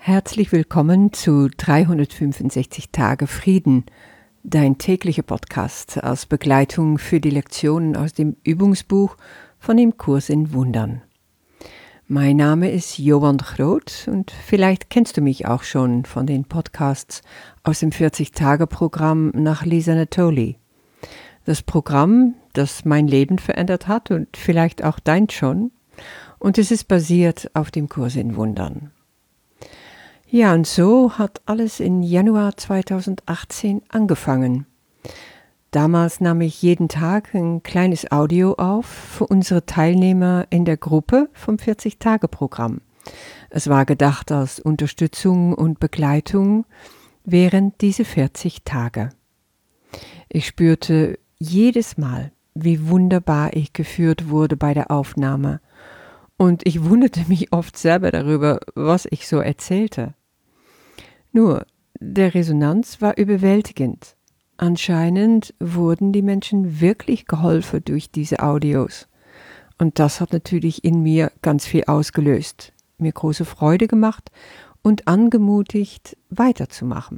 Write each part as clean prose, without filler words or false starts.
Herzlich willkommen zu 365 Tage Frieden, dein täglicher Podcast als Begleitung für die Lektionen aus dem Übungsbuch von dem Kurs in Wundern. Mein Name ist Johan Groot und vielleicht kennst du mich auch schon von den Podcasts aus dem 40-Tage-Programm nach Lisa Natoli. Das Programm, das mein Leben verändert hat und vielleicht auch dein schon, und es ist basiert auf dem Kurs in Wundern. Ja, und so hat alles in Januar 2018 angefangen. Damals nahm ich jeden Tag ein kleines Audio auf für unsere Teilnehmer in der Gruppe vom 40-Tage-Programm. Es war gedacht als Unterstützung und Begleitung während diese 40 Tage. Ich spürte jedes Mal, wie wunderbar ich geführt wurde bei der Aufnahme. Und ich wunderte mich oft selber darüber, was ich so erzählte. Nur, der Resonanz war überwältigend. Anscheinend wurden die Menschen wirklich geholfen durch diese Audios. Und das hat natürlich in mir ganz viel ausgelöst, mir große Freude gemacht und angemutigt, weiterzumachen.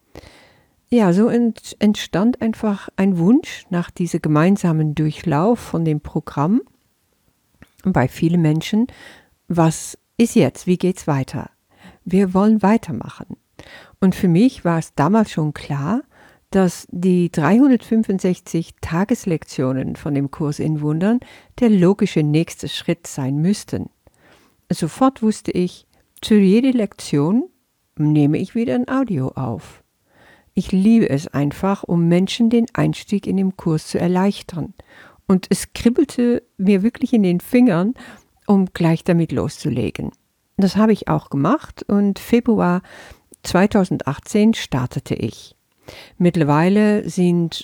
Ja, so entstand einfach ein Wunsch nach diesem gemeinsamen Durchlauf von dem Programm bei vielen Menschen. Was ist jetzt? Wie geht's weiter? Wir wollen weitermachen. Und für mich war es damals schon klar, dass die 365 Tageslektionen von dem Kurs in Wundern der logische nächste Schritt sein müssten. Sofort wusste ich, zu jeder Lektion nehme ich wieder ein Audio auf. Ich liebe es einfach, um Menschen den Einstieg in den Kurs zu erleichtern. Und es kribbelte mir wirklich in den Fingern, um gleich damit loszulegen. Das habe ich auch gemacht und Februar 2018 startete ich. Mittlerweile sind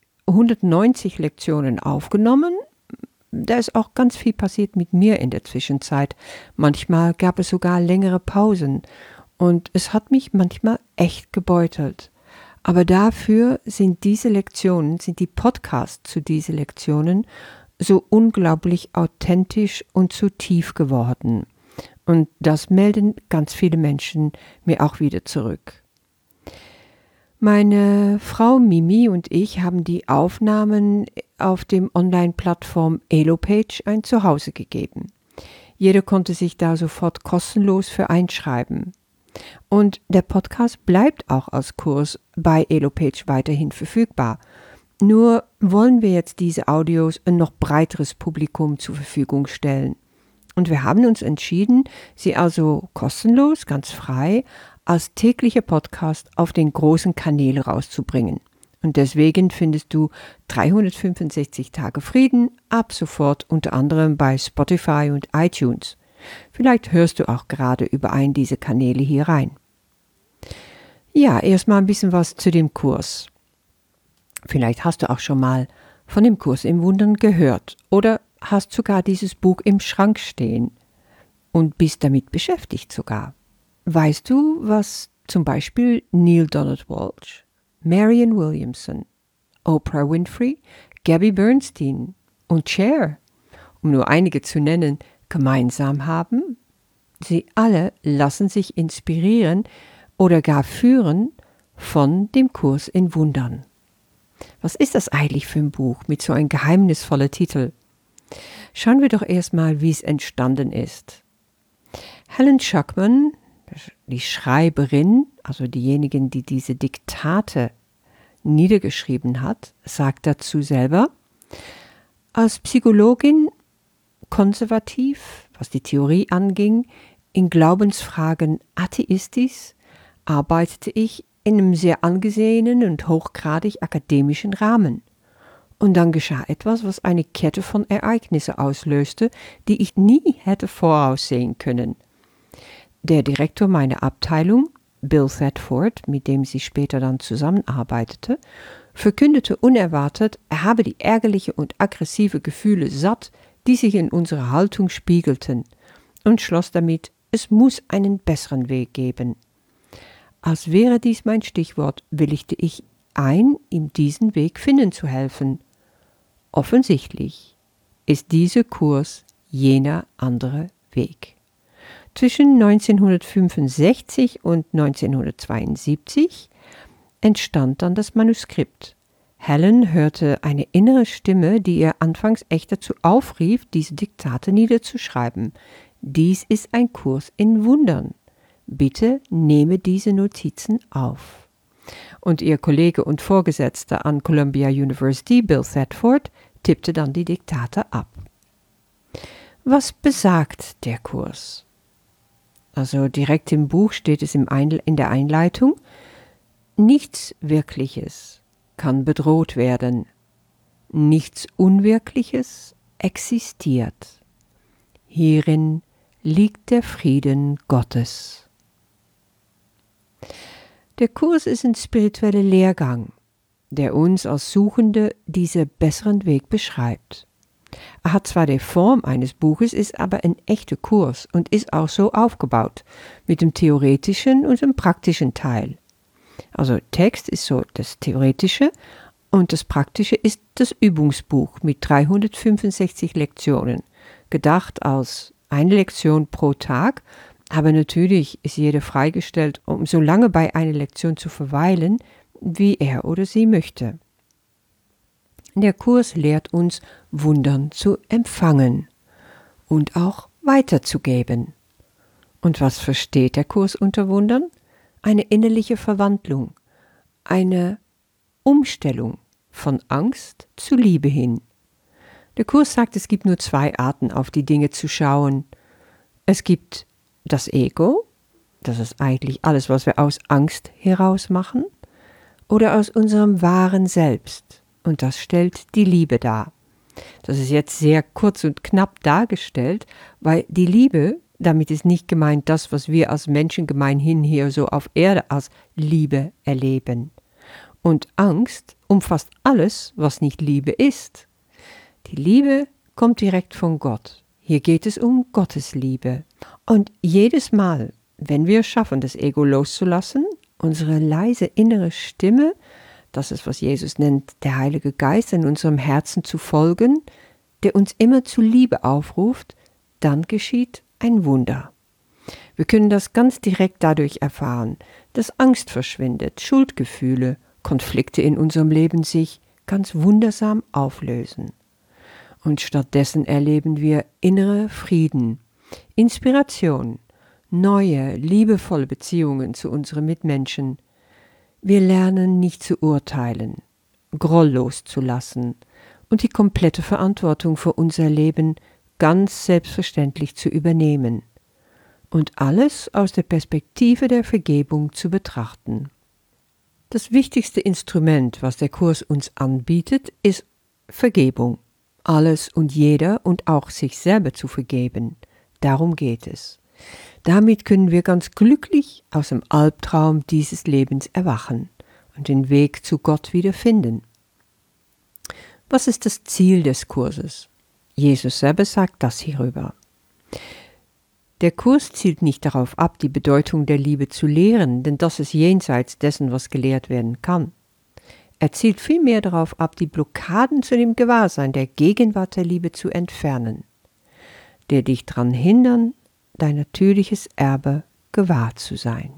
190 Lektionen aufgenommen. Da ist auch ganz viel passiert mit mir in der Zwischenzeit. Manchmal gab es sogar längere Pausen und es hat mich manchmal echt gebeutelt. Aber dafür sind die Podcasts zu diesen Lektionen so unglaublich authentisch und so tief geworden. Und das melden ganz viele Menschen mir auch wieder zurück. Meine Frau Mimi und ich haben die Aufnahmen auf dem Online-Plattform Elopage ein Zuhause gegeben. Jeder konnte sich da sofort kostenlos für einschreiben. Und der Podcast bleibt auch als Kurs bei Elopage weiterhin verfügbar. Nur wollen wir jetzt diese Audios ein noch breiteres Publikum zur Verfügung stellen. Und wir haben uns entschieden, sie also kostenlos, ganz frei, als täglicher Podcast auf den großen Kanälen rauszubringen. Und deswegen findest du 365 Tage Frieden ab sofort unter anderem bei Spotify und iTunes. Vielleicht hörst du auch gerade über einen dieser Kanäle hier rein. Ja, erstmal ein bisschen was zu dem Kurs. Vielleicht hast du auch schon mal von dem Kurs im Wundern gehört oder hast sogar dieses Buch im Schrank stehen und bist damit beschäftigt sogar. Weißt du, was zum Beispiel Neale Donald Walsch, Marianne Williamson, Oprah Winfrey, Gabby Bernstein und Cher, um nur einige zu nennen, gemeinsam haben? Sie alle lassen sich inspirieren oder gar führen von dem Kurs in Wundern. Was ist das eigentlich für ein Buch mit so einem geheimnisvollen Titel? Schauen wir doch erstmal, wie es entstanden ist. Helen Schucman, die Schreiberin, also diejenige, die diese Diktate niedergeschrieben hat, sagt dazu selber: Als Psychologin konservativ, was die Theorie anging, in Glaubensfragen atheistisch, arbeitete ich in einem sehr angesehenen und hochgradig akademischen Rahmen. Und dann geschah etwas, was eine Kette von Ereignissen auslöste, die ich nie hätte voraussehen können. Der Direktor meiner Abteilung, Bill Thetford, mit dem sie später dann zusammenarbeitete, verkündete unerwartet, er habe die ärgerliche und aggressive Gefühle satt, die sich in unserer Haltung spiegelten, und schloss damit, es muss einen besseren Weg geben. Als wäre dies mein Stichwort, willigte ich ein, ihm diesen Weg finden zu helfen. Offensichtlich ist dieser Kurs jener andere Weg. Zwischen 1965 und 1972 entstand dann das Manuskript. Helen hörte eine innere Stimme, die ihr anfangs echt dazu aufrief, diese Diktate niederzuschreiben. Dies ist ein Kurs in Wundern. Bitte nehme diese Notizen auf. Und ihr Kollege und Vorgesetzter an Columbia University, Bill Thetford, tippte dann die Diktate ab. Was besagt der Kurs? Also direkt im Buch steht es in der Einleitung: Nichts Wirkliches kann bedroht werden. Nichts Unwirkliches existiert. Hierin liegt der Frieden Gottes. Der Kurs ist ein spiritueller Lehrgang, der uns als Suchende diesen besseren Weg beschreibt. Er hat zwar die Form eines Buches, ist aber ein echter Kurs und ist auch so aufgebaut, mit dem theoretischen und dem praktischen Teil. Also Text ist so das Theoretische und das Praktische ist das Übungsbuch mit 365 Lektionen, gedacht als eine Lektion pro Tag, aber natürlich ist jeder freigestellt, um so lange bei einer Lektion zu verweilen, wie er oder sie möchte. Der Kurs lehrt uns, Wundern zu empfangen und auch weiterzugeben. Und was versteht der Kurs unter Wundern? Eine innerliche Verwandlung, eine Umstellung von Angst zu Liebe hin. Der Kurs sagt, es gibt nur 2 Arten, auf die Dinge zu schauen. Es gibt das Ego, das ist eigentlich alles, was wir aus Angst heraus machen, oder aus unserem wahren Selbst. Und das stellt die Liebe dar. Das ist jetzt sehr kurz und knapp dargestellt, weil die Liebe, damit ist nicht gemeint das, was wir als Menschen gemeinhin hier so auf Erde als Liebe erleben. Und Angst umfasst alles, was nicht Liebe ist. Die Liebe kommt direkt von Gott. Hier geht es um Gottes Liebe. Und jedes Mal, wenn wir es schaffen, das Ego loszulassen, unsere leise innere Stimme, das ist, was Jesus nennt, der Heilige Geist, in unserem Herzen zu folgen, der uns immer zu Liebe aufruft, dann geschieht ein Wunder. Wir können das ganz direkt dadurch erfahren, dass Angst verschwindet, Schuldgefühle, Konflikte in unserem Leben sich ganz wundersam auflösen. Und stattdessen erleben wir innere Frieden, Inspiration, neue, liebevolle Beziehungen zu unseren Mitmenschen. Wir lernen nicht zu urteilen, Groll loszulassen und die komplette Verantwortung für unser Leben ganz selbstverständlich zu übernehmen und alles aus der Perspektive der Vergebung zu betrachten. Das wichtigste Instrument, was der Kurs uns anbietet, ist Vergebung. Alles und jeder und auch sich selber zu vergeben. Darum geht es. Damit können wir ganz glücklich aus dem Albtraum dieses Lebens erwachen und den Weg zu Gott wiederfinden. Was ist das Ziel des Kurses? Jesus selber sagt das hierüber. Der Kurs zielt nicht darauf ab, die Bedeutung der Liebe zu lehren, denn das ist jenseits dessen, was gelehrt werden kann. Er zielt vielmehr darauf ab, die Blockaden zu dem Gewahrsein der Gegenwart der Liebe zu entfernen, der dich daran hindern, dein natürliches Erbe gewahr zu sein.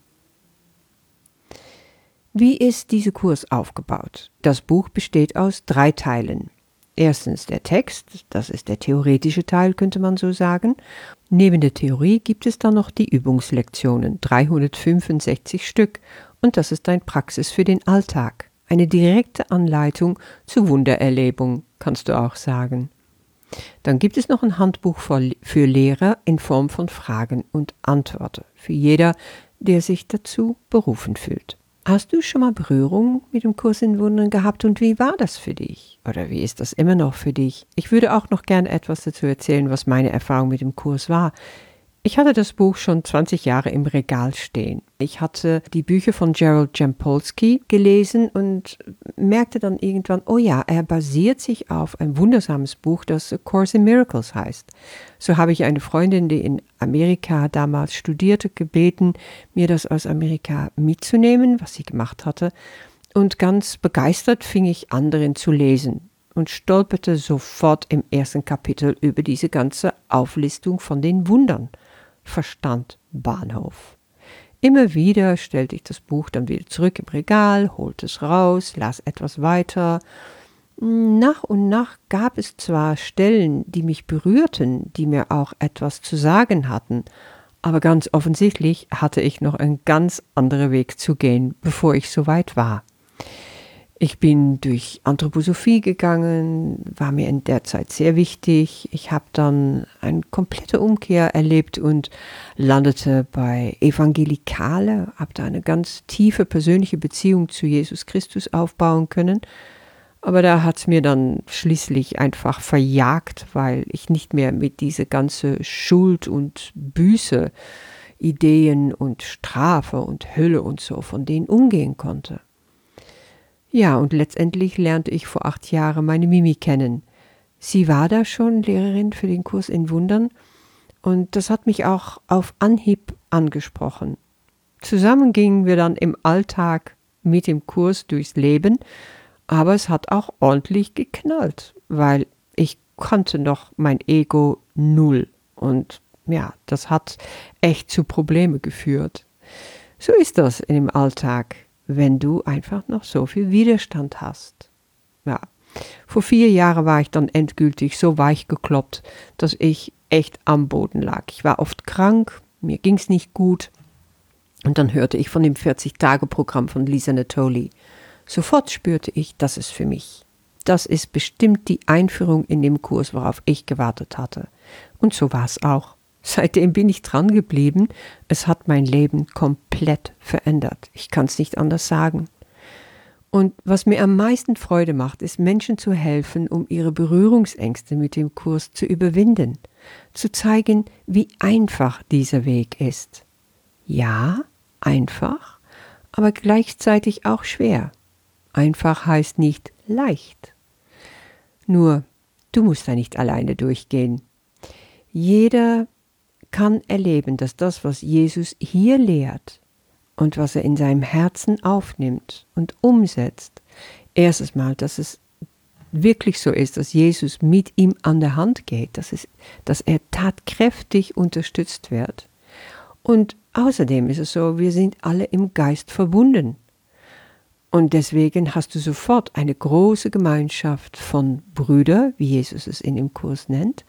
Wie ist dieser Kurs aufgebaut? Das Buch besteht aus 3 Teilen. Erstens der Text, das ist der theoretische Teil, könnte man so sagen. Neben der Theorie gibt es dann noch die Übungslektionen, 365 Stück, und das ist eine Praxis für den Alltag. Eine direkte Anleitung zur Wundererlebung, kannst du auch sagen. Dann gibt es noch ein Handbuch für Lehrer in Form von Fragen und Antworten, für jeder, der sich dazu berufen fühlt. Hast du schon mal Berührung mit dem Kurs in Wundern gehabt und wie war das für dich? Oder wie ist das immer noch für dich? Ich würde auch noch gerne etwas dazu erzählen, was meine Erfahrung mit dem Kurs war. Ich hatte das Buch schon 20 Jahre im Regal stehen. Ich hatte die Bücher von Gerald Jampolsky gelesen und merkte dann irgendwann, oh ja, er basiert sich auf ein wundersames Buch, das A Course in Miracles heißt. So habe ich eine Freundin, die in Amerika damals studierte, gebeten, mir das aus Amerika mitzunehmen, was sie gemacht hatte. Und ganz begeistert fing ich an, darin zu lesen und stolperte sofort im ersten Kapitel über diese ganze Auflistung von den Wundern. Verstand Bahnhof. Immer wieder stellte ich das Buch dann wieder zurück im Regal, holte es raus, las etwas weiter. Nach und nach gab es zwar Stellen, die mich berührten, die mir auch etwas zu sagen hatten, aber ganz offensichtlich hatte ich noch einen ganz anderen Weg zu gehen, bevor ich so weit war. Ich bin durch Anthroposophie gegangen, war mir in der Zeit sehr wichtig. Ich habe dann eine komplette Umkehr erlebt und landete bei Evangelikale, habe da eine ganz tiefe persönliche Beziehung zu Jesus Christus aufbauen können. Aber da hat es mir dann schließlich einfach verjagt, weil ich nicht mehr mit diese ganze Schuld und Büße, Ideen und Strafe und Hölle und so von denen umgehen konnte. Ja, und letztendlich lernte ich vor 8 Jahren meine Mimi kennen. Sie war da schon Lehrerin für den Kurs in Wundern und das hat mich auch auf Anhieb angesprochen. Zusammen gingen wir dann im Alltag mit dem Kurs durchs Leben, aber es hat auch ordentlich geknallt, weil ich kannte noch mein Ego null und ja, das hat echt zu Problemen geführt. So ist das in dem Alltag, wenn du einfach noch so viel Widerstand hast. Ja, vor 4 Jahren war ich dann endgültig so weich gekloppt, dass ich echt am Boden lag. Ich war oft krank, mir ging's nicht gut und dann hörte ich von dem 40-Tage-Programm von Lisa Natoli. Sofort spürte ich, das ist für mich. Das ist bestimmt die Einführung in den Kurs, worauf ich gewartet hatte. Und so war es auch. Seitdem bin ich dran geblieben. Es hat mein Leben komplett verändert. Ich kann es nicht anders sagen. Und was mir am meisten Freude macht, ist Menschen zu helfen, um ihre Berührungsängste mit dem Kurs zu überwinden. Zu zeigen, wie einfach dieser Weg ist. Ja, einfach, aber gleichzeitig auch schwer. Einfach heißt nicht leicht. Nur, du musst da nicht alleine durchgehen. Jeder kann erleben, dass das, was Jesus hier lehrt und was er in seinem Herzen aufnimmt und umsetzt, erstens mal, dass es wirklich so ist, dass Jesus mit ihm an der Hand geht, dass er tatkräftig unterstützt wird. Und außerdem ist es so, wir sind alle im Geist verbunden. Und deswegen hast du sofort eine große Gemeinschaft von Brüdern, wie Jesus es in dem Kurs nennt,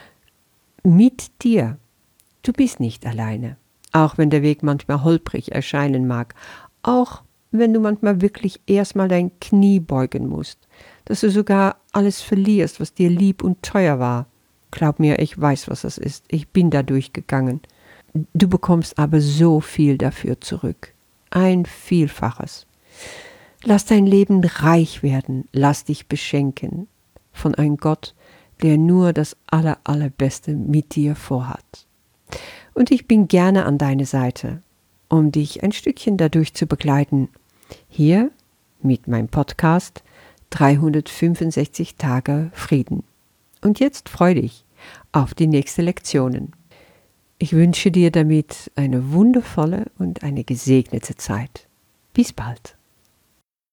mit dir. Du bist nicht alleine, auch wenn der Weg manchmal holprig erscheinen mag, auch wenn du manchmal wirklich erstmal dein Knie beugen musst, dass du sogar alles verlierst, was dir lieb und teuer war. Glaub mir, ich weiß, was das ist. Ich bin da durchgegangen. Du bekommst aber so viel dafür zurück. Ein Vielfaches. Lass dein Leben reich werden, lass dich beschenken von einem Gott, der nur das Allerbeste mit dir vorhat. Und ich bin gerne an deiner Seite, um dich ein Stückchen dadurch zu begleiten. Hier mit meinem Podcast 365 Tage Frieden. Und jetzt freu dich auf die nächsten Lektionen. Ich wünsche dir damit eine wundervolle und eine gesegnete Zeit. Bis bald.